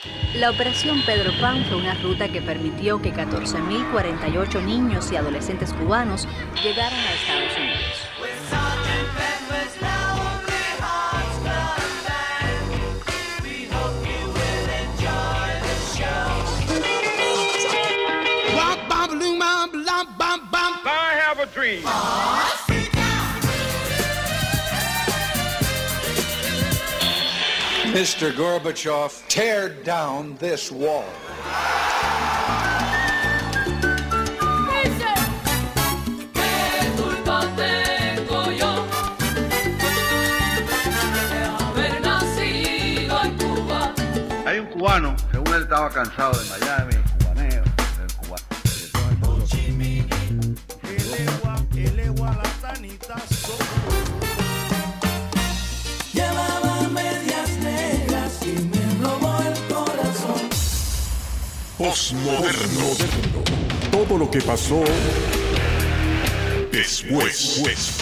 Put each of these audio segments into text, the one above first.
La Operación Pedro Pan fue una ruta que permitió que 14.048 niños y adolescentes cubanos llegaran a Estados Unidos. I have a dream. Mr. Gorbachev, tear down this wall. ¿Qué culpa tengo yo de haber nacido en Cuba? Hay un cubano, según él estaba cansado de Miami, cubaneo, del cubano. Llevaba medias negras y me robó el corazón. Postmoderno. Todo lo que pasó después.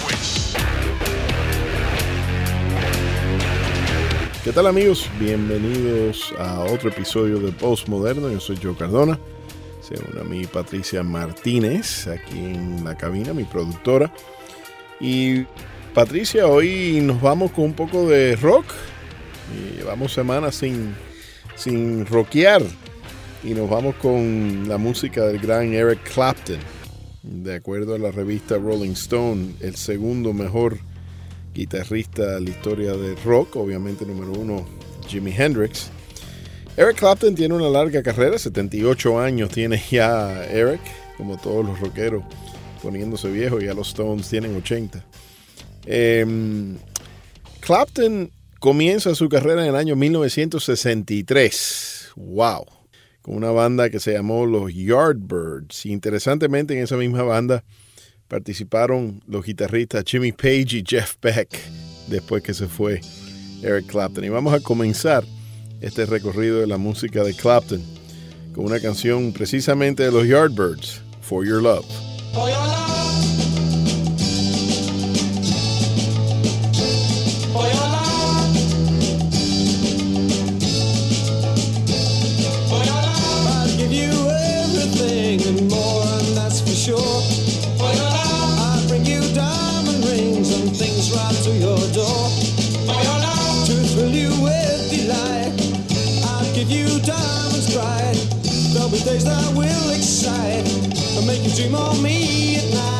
¿Qué tal, amigos? Bienvenidos a otro episodio de Postmoderno. Yo soy Joe Cardona. Se une a mí Patricia Martínez aquí en la cabina, mi productora. Y Patricia, hoy nos vamos con un poco de rock. Y llevamos semanas sin rockear. Y nos vamos con la música del gran Eric Clapton. De acuerdo a la revista Rolling Stone, el segundo mejor guitarrista de la historia del rock. Obviamente número uno, Jimi Hendrix. Eric Clapton tiene una larga carrera, 78 años tiene ya Eric, como todos los rockeros, poniéndose viejo. Ya los Stones tienen 80. Clapton comienza su carrera en el año 1963. ¡Wow! Con una banda que se llamó los Yardbirds. Interesantemente, en esa misma banda participaron los guitarristas Jimmy Page y Jeff Beck, después que se fue Eric Clapton. Y vamos a comenzar este recorrido de la música de Clapton con una canción precisamente de los Yardbirds, For Your Love. For your love. For your love. For your love. I'll give you everything and more, and that's for sure. For your love. I'll bring you diamond rings and things right to your door. For your love. To thrill you with delight. I'll give you diamonds bright. There'll be days that will excite and make you dream of me at night.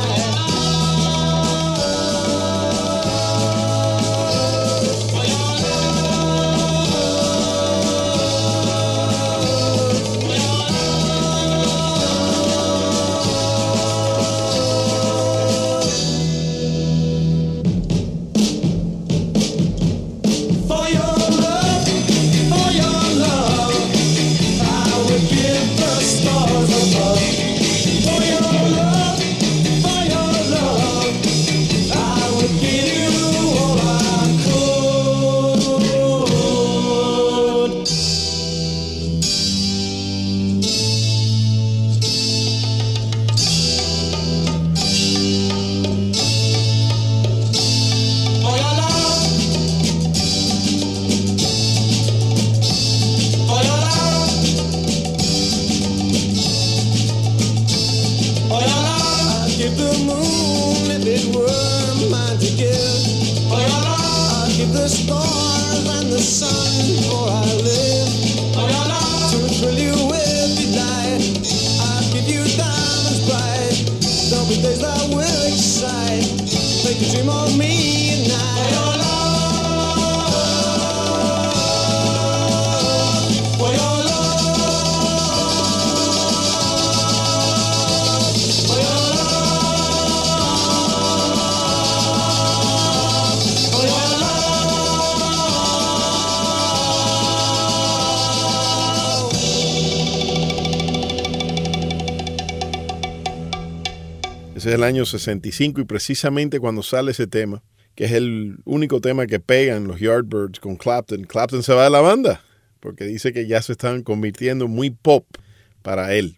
Ese es el año 65 y precisamente cuando sale ese tema, que es el único tema que pegan los Yardbirds con Clapton, Clapton se va de la banda porque dice que ya se están convirtiendo muy pop para él.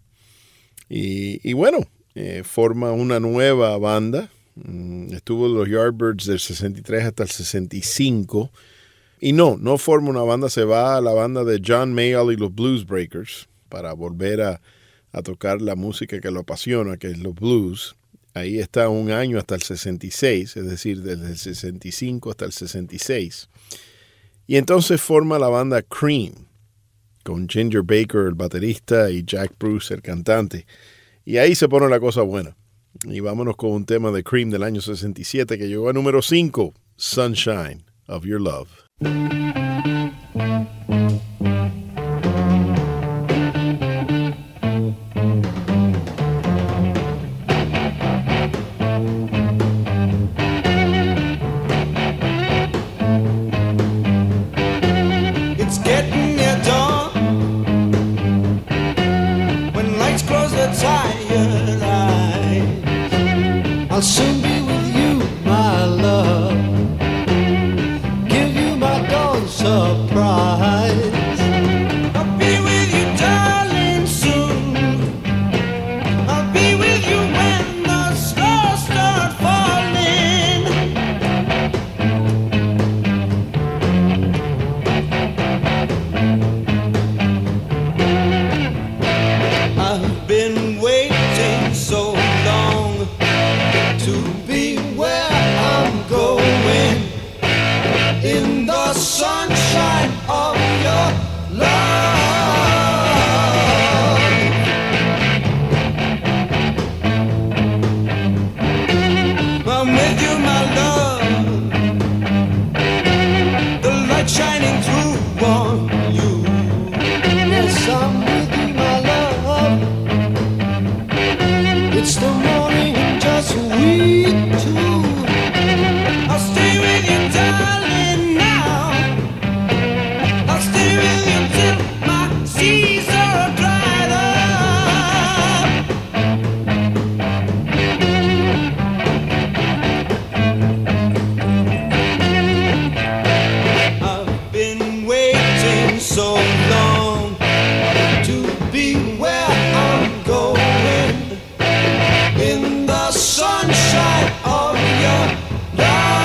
Y bueno, forma una nueva banda. Estuvo los Yardbirds del 63 hasta el 65 Y no forma una banda, se va a la banda de John Mayall y los Blues Breakers para volver a tocar la música que lo apasiona, que es los blues. Ahí está un año hasta el 66, es decir, desde el 65 hasta el 66. Y entonces forma la banda Cream, con Ginger Baker, el baterista, y Jack Bruce, el cantante. Y ahí se pone la cosa buena. Y vámonos con un tema de Cream del año 67 que llegó a número 5, Sunshine of Your Love. It's getting near dawn when lights close their tired eyes. I'll soon be with you, my love. Give you my dawn surprise. I'll be with you, darling, soon. I'll be with you when the stars start falling. I've been waiting so long to be where I'm going, in the sunshine of your love. I'm with you, my love, the light shining through on you. Yes, I'm with you, my love. It's the morning and just we two. I'll stay with you, darling, now. I'll stay with you till my seas are dried up. I've been waiting so long to be where I'm going, in the sunshine of your love.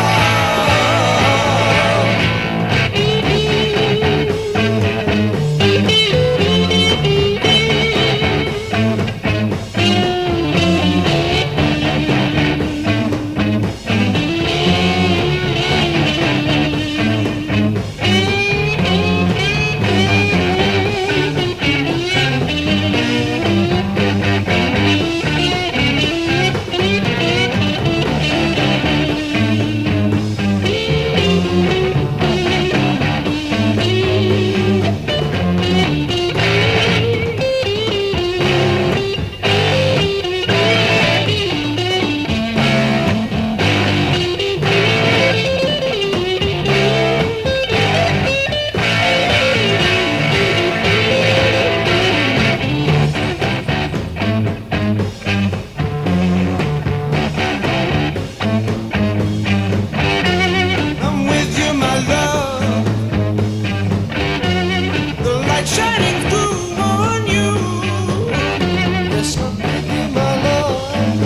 I'm with you, my love, the light shining through on you. Yes, I'm with you, my love.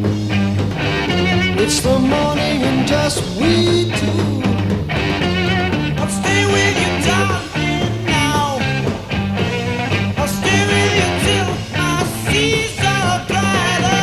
It's the morning and just we two. I'll stay with you, darling, now. I'll stay with you till my seas are dried up.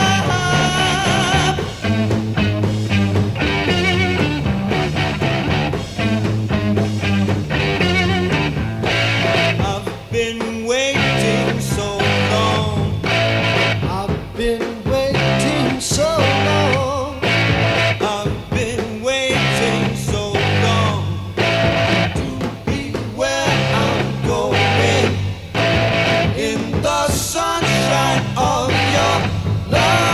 I've been waiting so long. I've been waiting so long. I've been waiting so long to be where I'm going, in the sunshine of your love.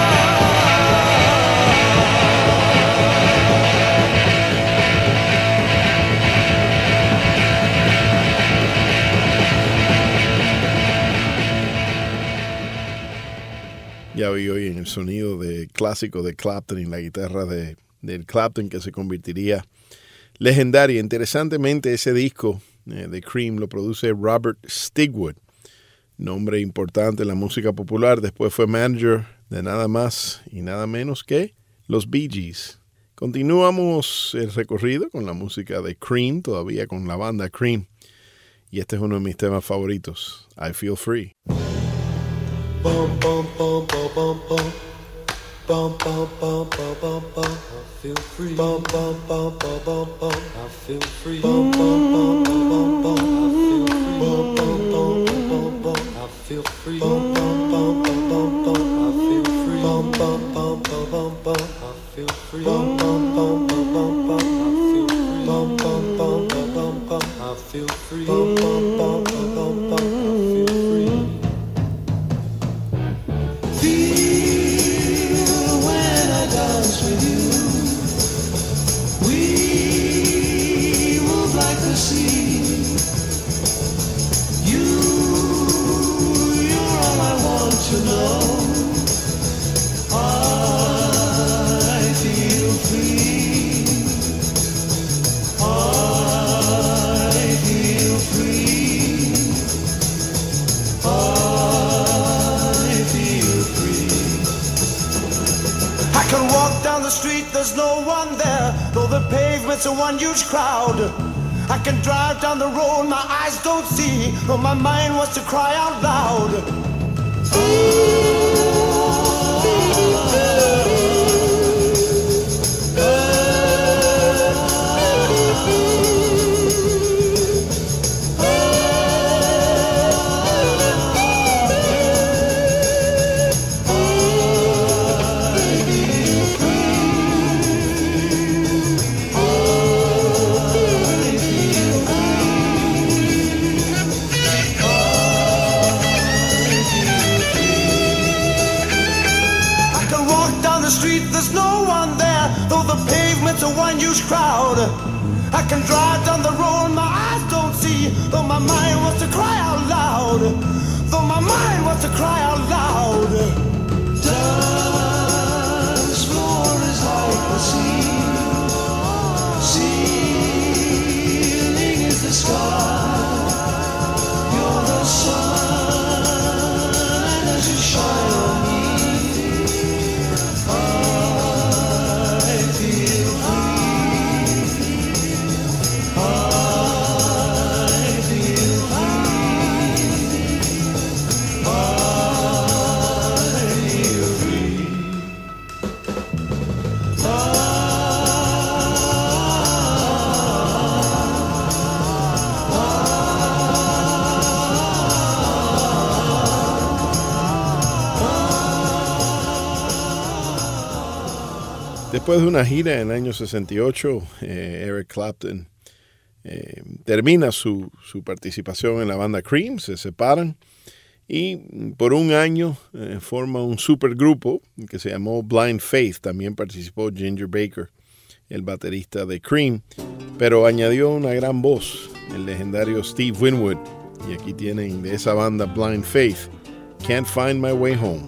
Ya vi hoy en el sonido de clásico de Clapton y la guitarra del Clapton que se convertiría legendaria. Interesantemente, ese disco de Cream lo produce Robert Stigwood, nombre importante en la música popular. Después fue manager de nada más y nada menos que los Bee Gees. Continuamos el recorrido con la música de Cream, todavía con la banda Cream. Y este es uno de mis temas favoritos, I Feel Free. Bum, bum, bum, bum, bum, bum. Bum, bum, bum, bum, bum, bum. I feel free. Bum, bum, bum, bum, bum, bum. I feel free. Bum, bum, bum, bum, bum, bum. I feel free. Bum, bum, bum, bum, bum, bum. I feel free. Bum, bum, bum, bum, bum, bum. I feel free. Bum, bum, bum, bum, bum, bum. I feel free. Bum, bum, bum, bum, bum. I feel free. Bum, bum, bum, bum, bum. I feel free. Feel when I dance with you. We move like the sea. You're all I want to know. I feel free. I feel free. I feel free. I can walk down the street, there's no one there, though the pavement's a one huge crowd. I can drive down the road, my eyes don't see, though my mind wants to cry out loud. There's no one there, though the pavement's a one huge crowd. I can drive down the road, my eyes don't see, though my mind wants to cry out loud. Though my mind wants to cry out loud. Dance floor is like the sea. Ceiling is the sky. You're the sun as you shine on me. Después de una gira en el año 68, Eric Clapton termina su participación en la banda Cream, se separan y por un año forma un supergrupo que se llamó Blind Faith. También participó Ginger Baker, el baterista de Cream, pero añadió una gran voz, el legendario Steve Winwood. Y aquí tienen de esa banda Blind Faith, Can't Find My Way Home.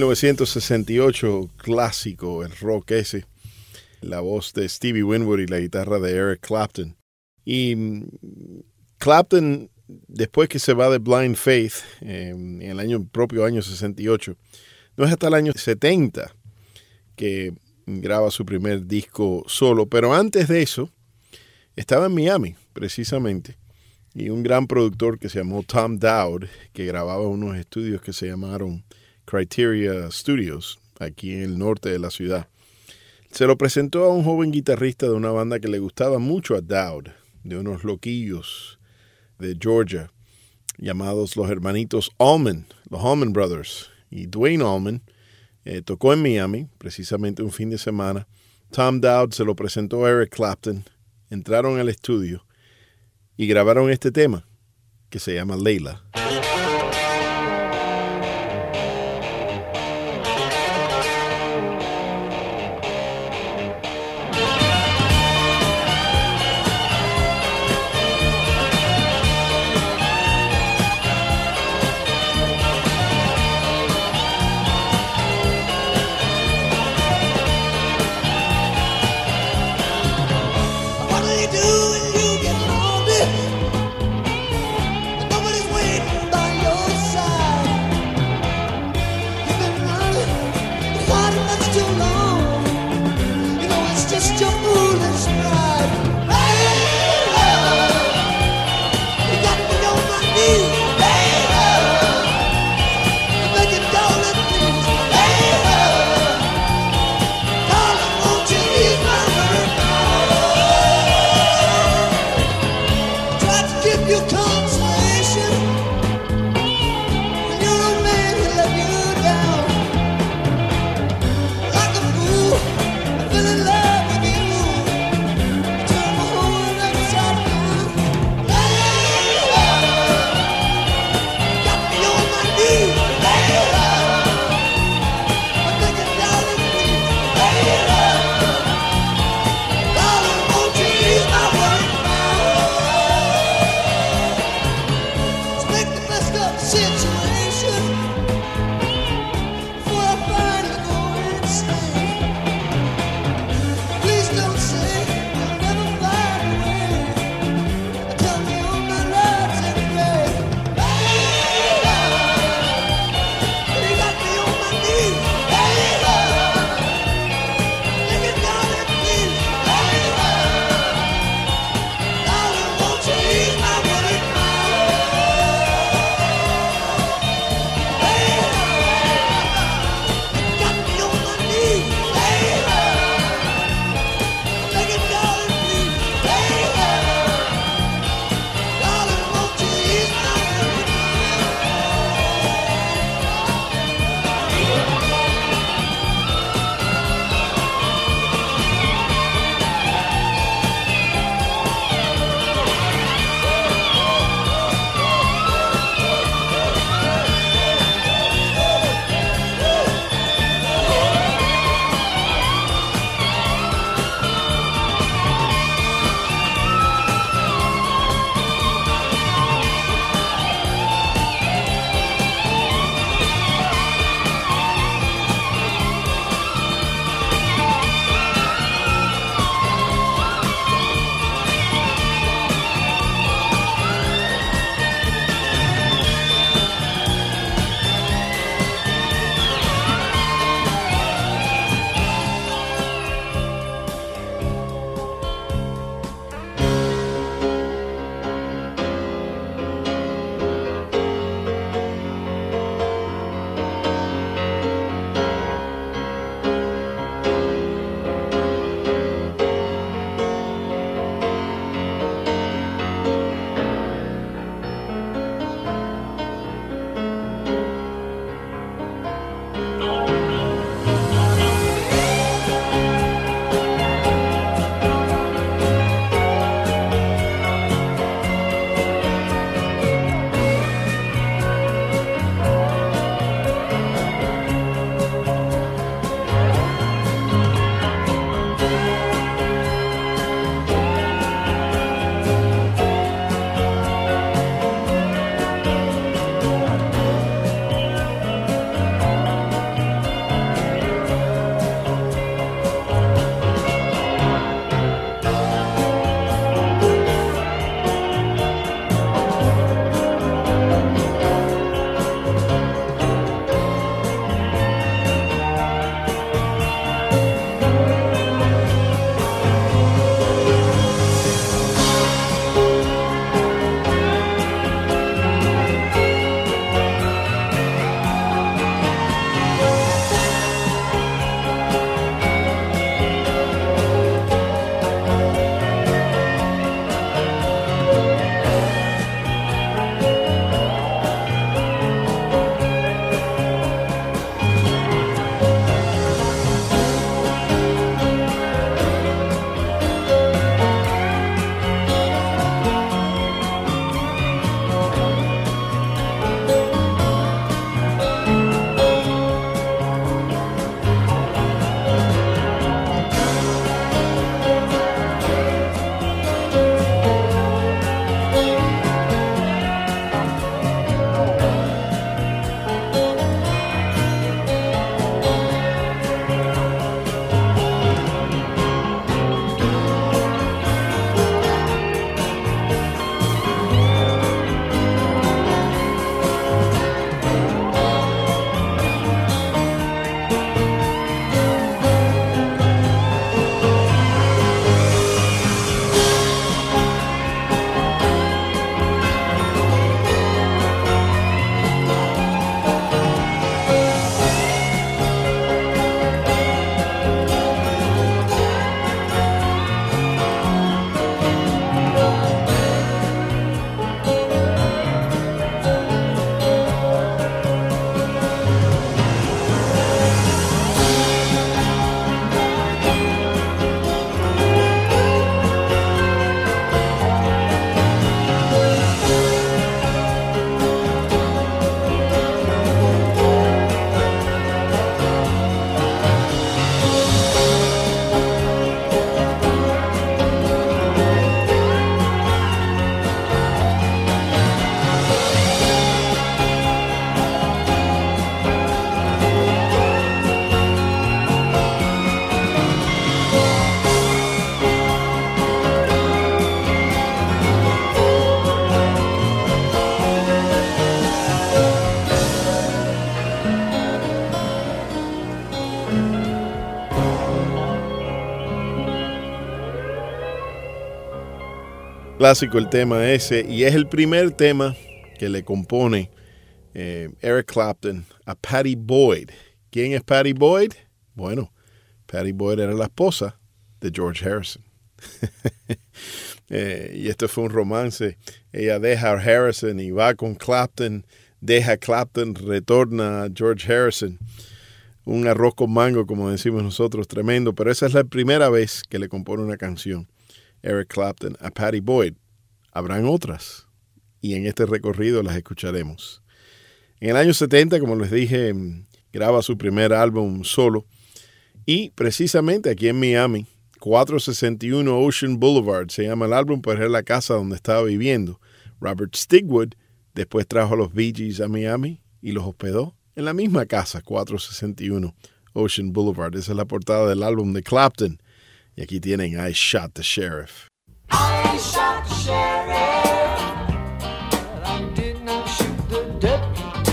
1968, clásico, el rock ese. La voz de Stevie Winwood y la guitarra de Eric Clapton. Y Clapton, después que se va de Blind Faith, en el propio año 68, no es hasta el año 70 que graba su primer disco solo, pero antes de eso estaba en Miami, precisamente, y un gran productor que se llamó Tom Dowd, que grababa unos estudios que se llamaron Criteria Studios, aquí en el norte de la ciudad. Se lo presentó a un joven guitarrista de una banda que le gustaba mucho a Dowd, de unos loquillos de Georgia, llamados los hermanitos Allman, los Allman Brothers. Y Duane Allman tocó en Miami, precisamente un fin de semana. Tom Dowd se lo presentó a Eric Clapton, entraron al estudio y grabaron este tema que se llama Layla. Clásico el tema ese, y es el primer tema que le compone Eric Clapton a Pattie Boyd. ¿Quién es Pattie Boyd? Bueno, Pattie Boyd era la esposa de George Harrison. Y esto fue un romance. Ella deja a Harrison y va con Clapton, deja a Clapton, retorna a George Harrison. Un arroz con mango, como decimos nosotros, tremendo, pero esa es la primera vez que le compone una canción Eric Clapton a Pattie Boyd. Habrán otras, y en este recorrido las escucharemos. En el año 70, como les dije, graba su primer álbum solo, y precisamente aquí en Miami, 461 Ocean Boulevard se llama el álbum, pues era la casa donde estaba viviendo. Robert Stigwood después trajo a los Bee Gees a Miami y los hospedó en la misma casa, 461 Ocean Boulevard. Esa es la portada del álbum de Clapton. Y aquí tienen I Shot the Sheriff. I shot the sheriff, but I did not shoot the deputy.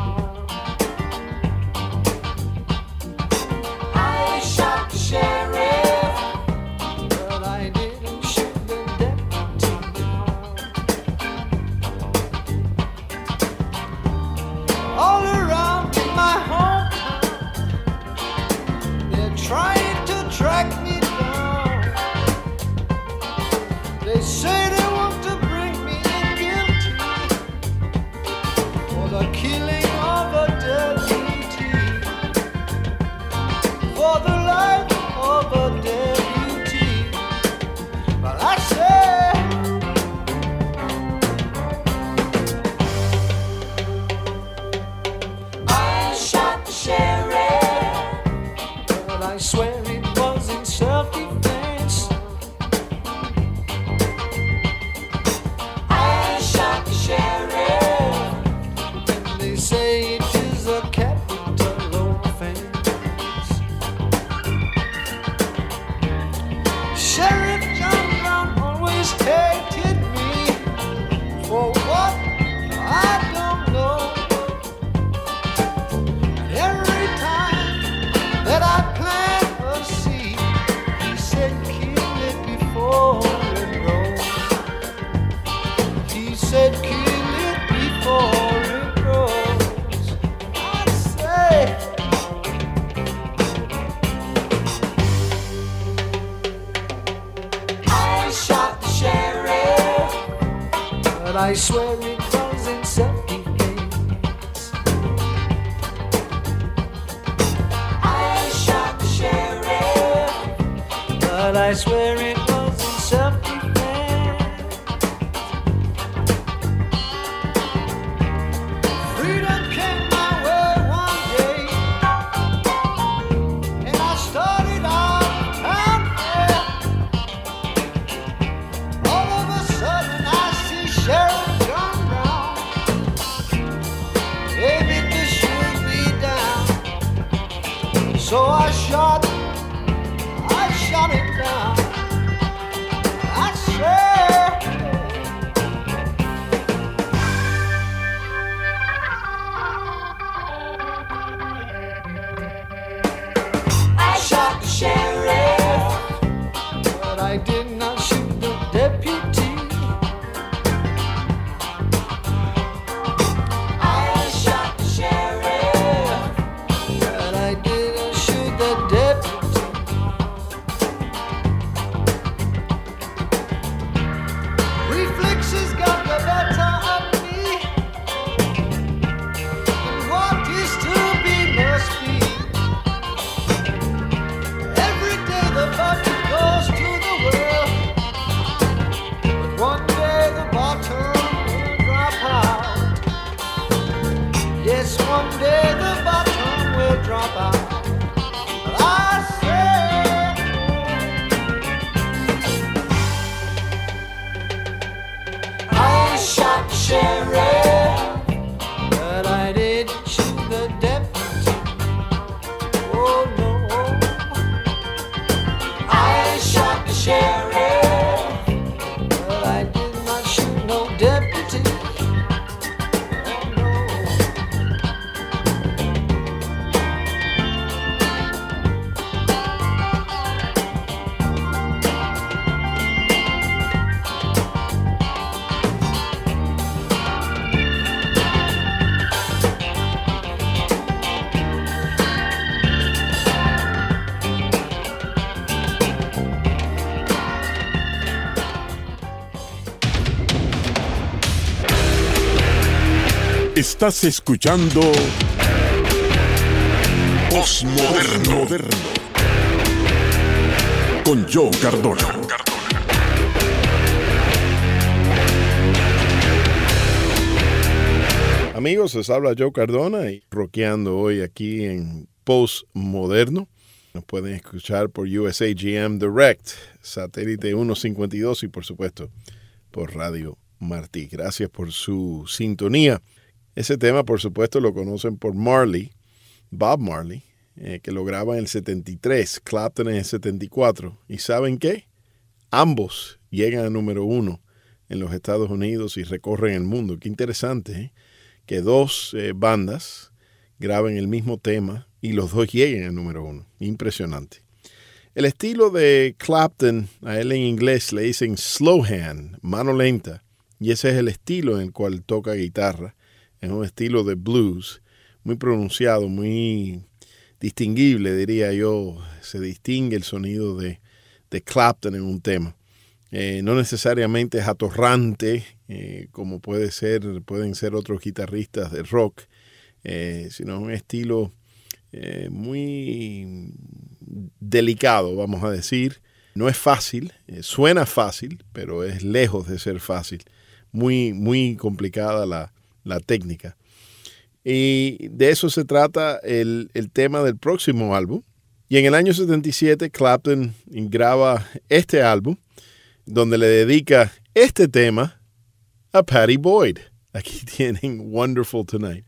I shot the sheriff, but I didn't shoot the deputy. All around my home, they're trying to track me down. They say they want to bring me in guilty for the killing of a deputy, for the life of a deputy. But I say, I shot the sheriff, but I swear it was in self-defense. I shot the sheriff, and they say it is a capital offense. Sheriff John Brown always hated me for what I don't know. And every time that I plant a seed, he said kill it before it grows. He said kill it before it grows. I say, I shot the sheriff, but I swear it was in self-defense. I shot the sheriff, but I swear it was in self-defense. Freedom came my way one day, and I started out town there. All of a sudden I see Sheriff John Brown aiming to shoot me down. So I shot him down. Estás escuchando Postmoderno con Joe Cardona. Amigos, les habla Joe Cardona y rockeando hoy aquí en Postmoderno. Nos pueden escuchar por USAGM Direct, satélite 152 y por supuesto por Radio Martí. Gracias por su sintonía. Ese tema por supuesto lo conocen por Marley, Bob Marley, que lo graba en el 73, Clapton en el 74. ¿Y saben qué? Ambos llegan a número 1 en los Estados Unidos y recorren el mundo. Qué interesante, ¿eh? Que dos bandas graben el mismo tema y los dos lleguen al número 1. Impresionante. El estilo de Clapton, a él en inglés le dicen slow hand, mano lenta, y ese es el estilo en el cual toca guitarra. Es un estilo de blues muy pronunciado, muy distinguible, diría yo. Se distingue el sonido de Clapton en un tema. No necesariamente es atorrante, como pueden ser otros guitarristas de rock, sino un estilo muy delicado, vamos a decir. No es fácil, suena fácil, pero es lejos de ser fácil. Muy, muy complicada la técnica. Y de eso se trata el tema del próximo álbum. Y en el año 77, Clapton graba este álbum, donde le dedica este tema a Pattie Boyd. Aquí tienen Wonderful Tonight.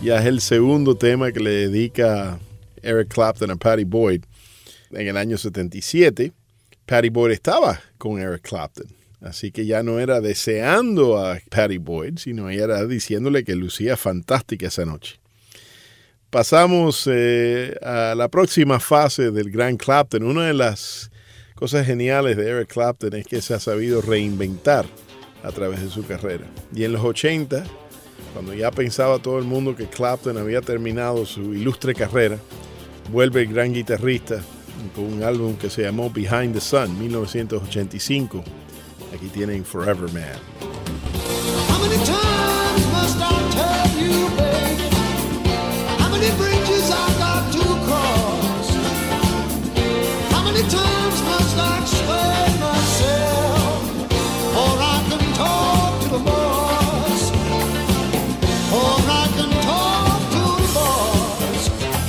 Ya es el segundo tema que le dedica Eric Clapton a Pattie Boyd. En el año 77, Pattie Boyd estaba con Eric Clapton. Así que ya no era deseando a Pattie Boyd, sino ella era diciéndole que lucía fantástica esa noche. Pasamos a la próxima fase del gran Clapton. Una de las cosas geniales de Eric Clapton es que se ha sabido reinventar a través de su carrera. Y en los 80, cuando ya pensaba todo el mundo que Clapton había terminado su ilustre carrera, vuelve el gran guitarrista con un álbum que se llamó Behind the Sun, 1985. Aquí tienen Forever Man. How many times must I tell you, baby? How many bridges I got to cross? How many times must I explain myself? Or I can talk to the boss. Or I can talk to the boss.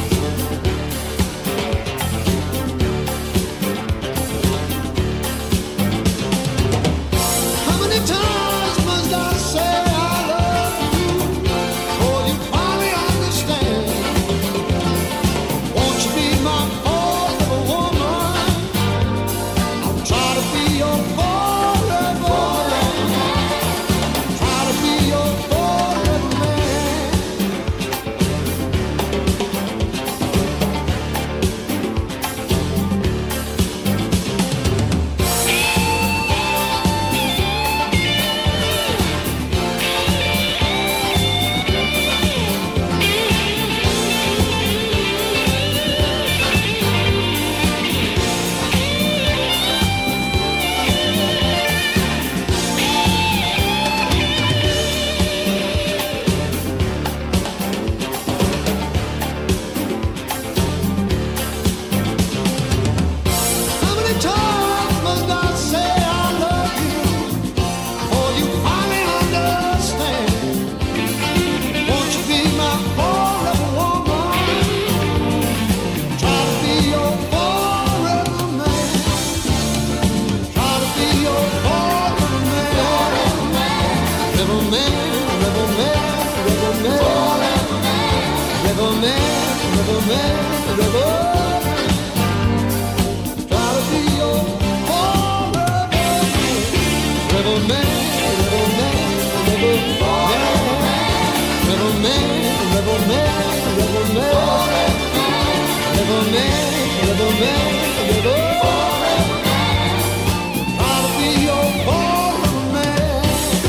How many times must I say I love you before you finally understand? Won't you be my forever woman? I'll try to be your forever man. Try to be your forever man. How many times must I say I love you before you finally understand? Won't you be my forever woman? Try to be your forever man. Try to be your forever man. Rebel man, rebel man, rebel man. Rebel man, rebel man, rebel man. Try to be your forever man. Rebel man, rebel man, rebel man. Rebel man, rebel man, rebel man. Rebel man, rebel man, rebel man. Try to be your forever man.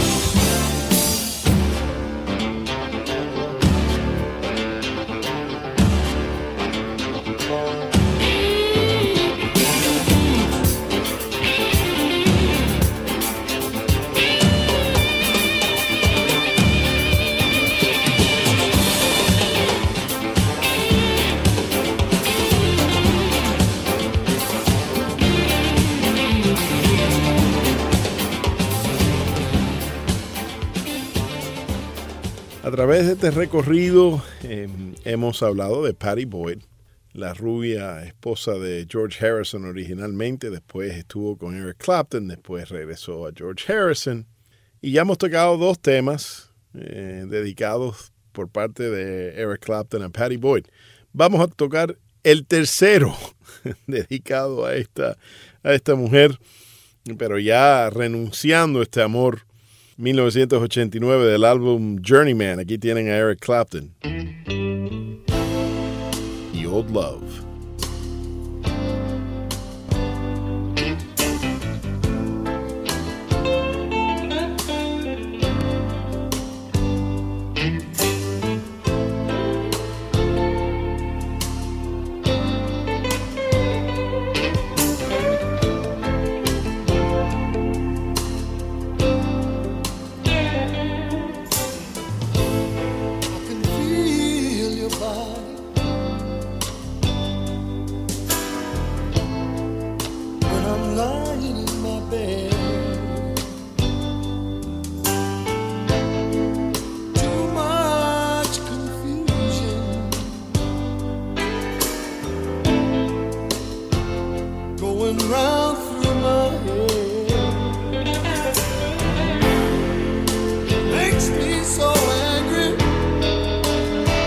A través de este recorrido hemos hablado de Pattie Boyd, la rubia esposa de George Harrison originalmente, después estuvo con Eric Clapton, después regresó a George Harrison. Y ya hemos tocado dos temas dedicados por parte de Eric Clapton a Pattie Boyd. Vamos a tocar el tercero dedicado a esta mujer, pero ya renunciando a este amor. 1989 del álbum Journeyman. Aquí tienen a Eric Clapton y Old Love. Makes me so angry.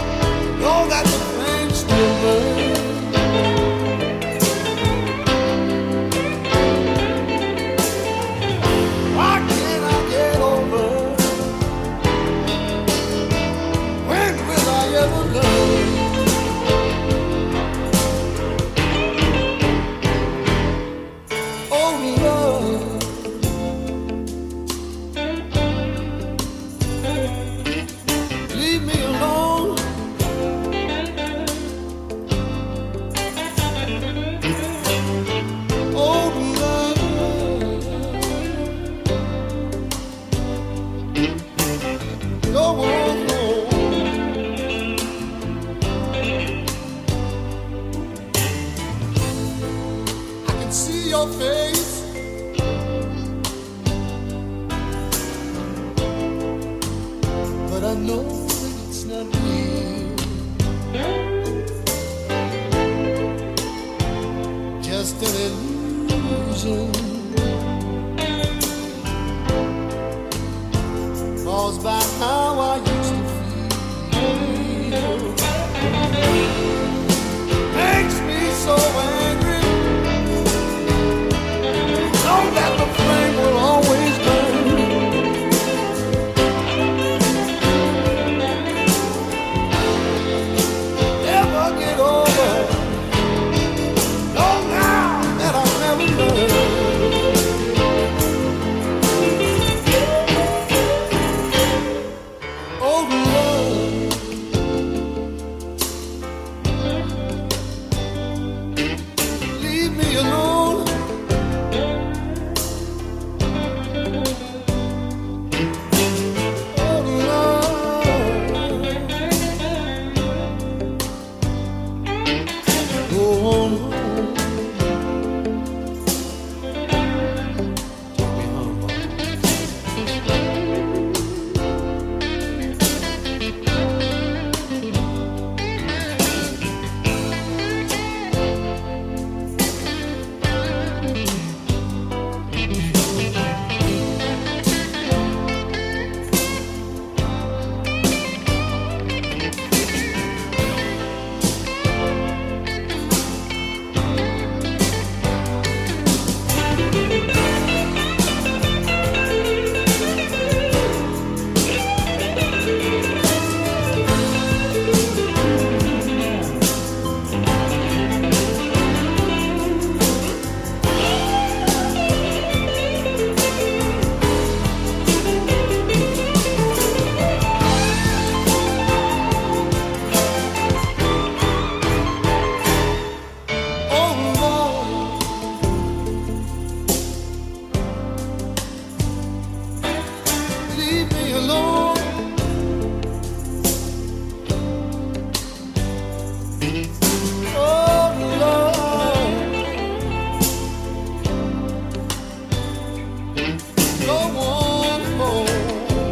your face. But I know that it's not real. Just an illusion caused by how I used to feel. Makes me so angry. Know that the flame will always burn. Never get over. Know now that I've never learned. Oh love, leave me alone. Oh love, go on home. Take me home, Mama. Leave me alone. Oh Lord, go on home.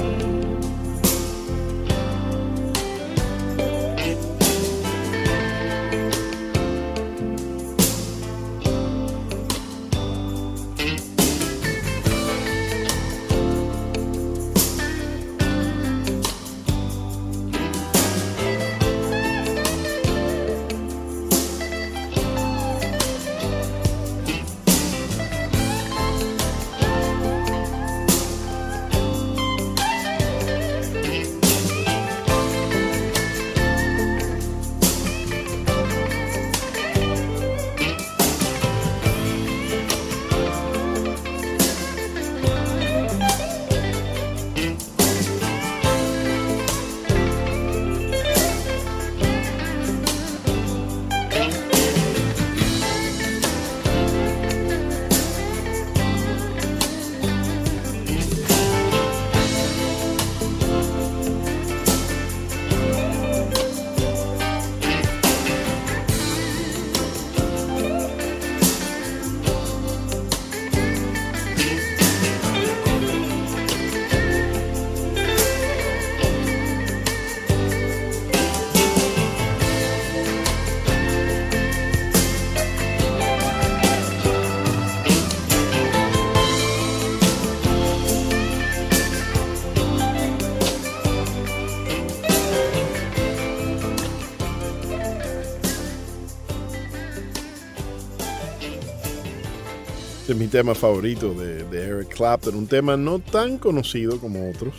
Este es mi tema favorito de Eric Clapton, un tema no tan conocido como otros,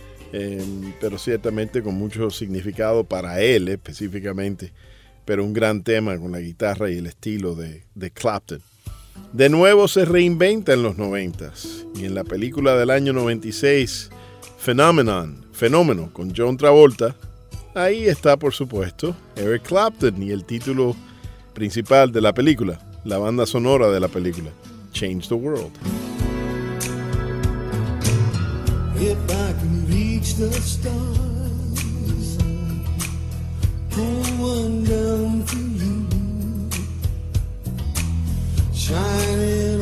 pero ciertamente con mucho significado para él específicamente, pero un gran tema con la guitarra y el estilo de Clapton. De nuevo se reinventa en los 90s y en la película del año 96, Fenómeno, con John Travolta, ahí está por supuesto Eric Clapton y el título principal de la película, la banda sonora de la película, Change the World. If I can reach the stars, pull one down for you, shining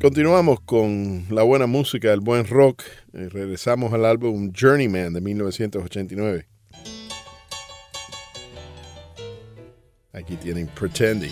Continuamos con la buena música, el buen rock. Regresamos al álbum Journeyman de 1989. Aquí tienen Pretending.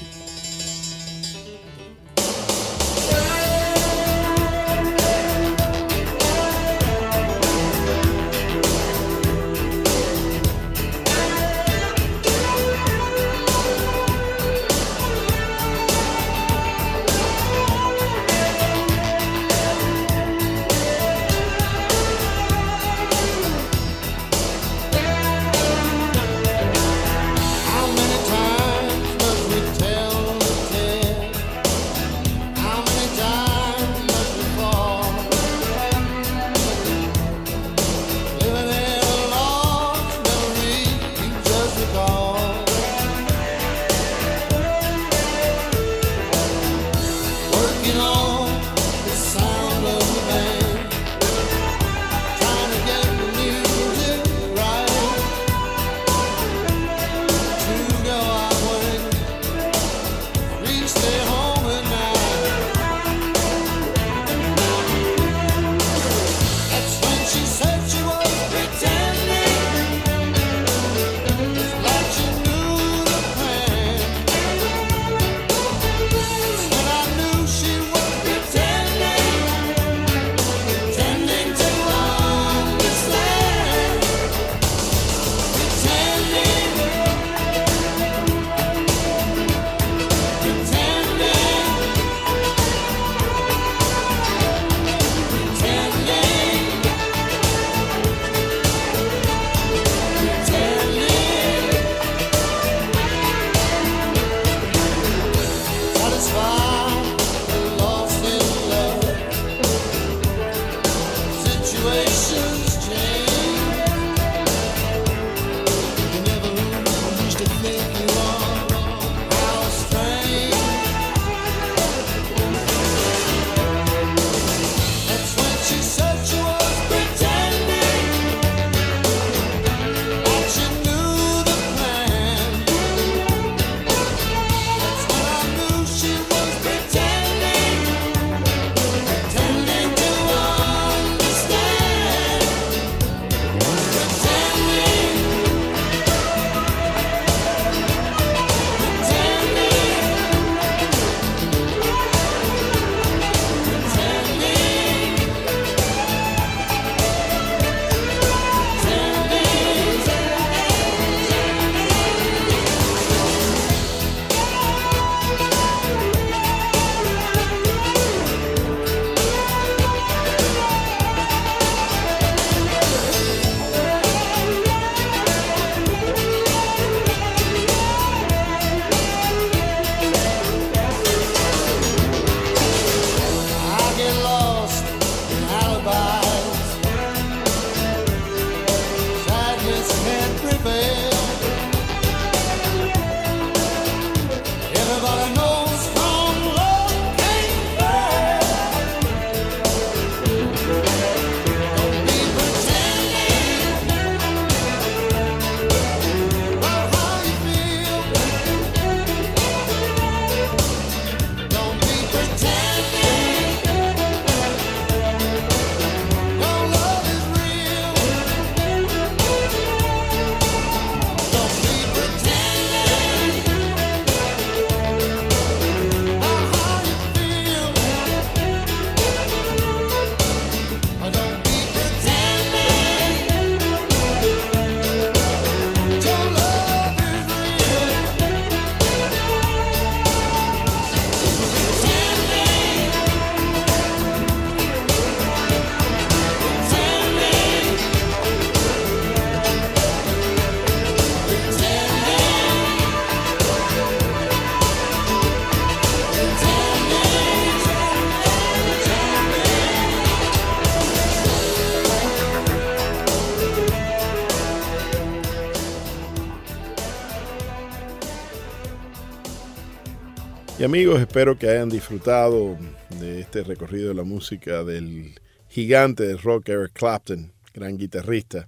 Y amigos, espero que hayan disfrutado de este recorrido de la música del gigante del rock Eric Clapton, gran guitarrista.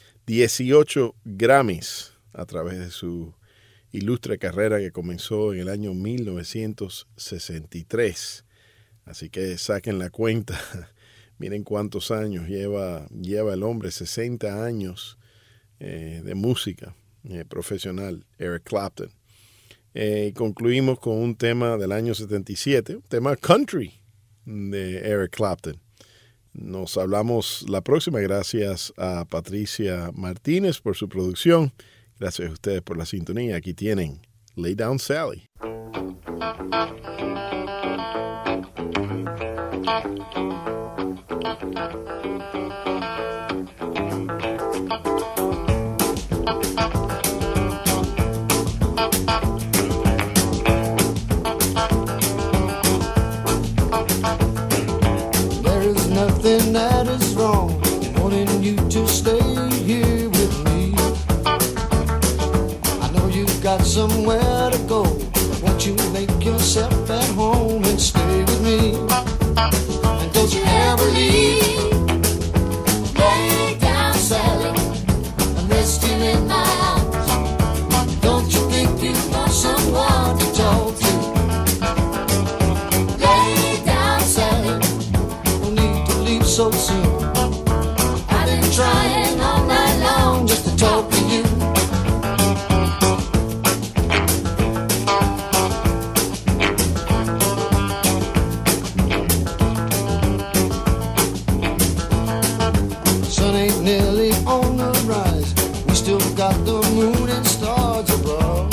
18 Grammys a través de su ilustre carrera que comenzó en el año 1963. Así que saquen la cuenta. Miren cuántos años lleva el hombre, 60 años de música profesional, Eric Clapton. Concluimos con un tema del año 77, un tema country de Eric Clapton. Nos hablamos la próxima. Gracias a Patricia Martínez por su producción. Gracias a ustedes por la sintonía. Aquí tienen Lay Down Sally. Nothing that is wrong, wanting you to stay here with me. I know you've got somewhere to go. Won't you make yourself at home and stay with me? And don't you ever leave. Lay down, Sally, and rest here in my arms. Don't you think you want someone to talk to? Lay down, Sally, so soon. I've been trying all night long just to talk to you. Sun ain't nearly on the rise. We still got the moon and stars above.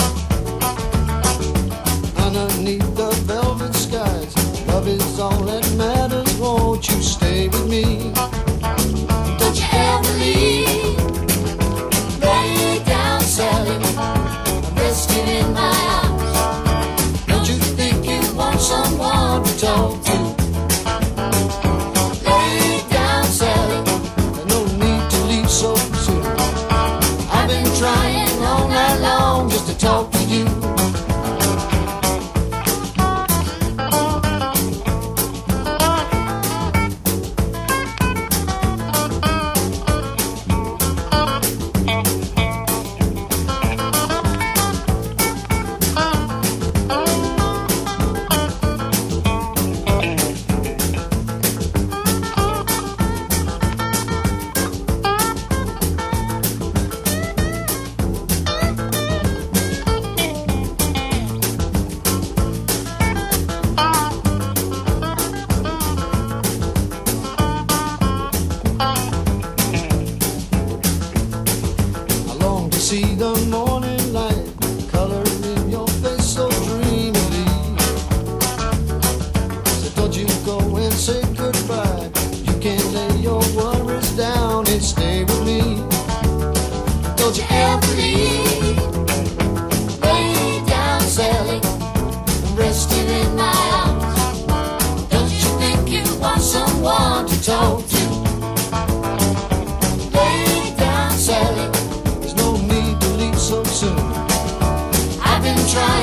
Underneath the velvet skies, love is all that matters. Won't you stay with me? Don't you ever leave. Lay down, Sally, I'm resting in my arms. Don't you think you want someone to talk to? Lay down, Sally, there's no need to leave so soon. I've been trying all night long just to talk to you. See the morning light, color in your face so dreamily. So don't you go and say goodbye. You can lay your worries down and stay with me. Don't you ever leave. Lay down, Sally, and rest here in my arms. Don't you think you want someone to talk to? Lay down, Sally, so soon. I've been trying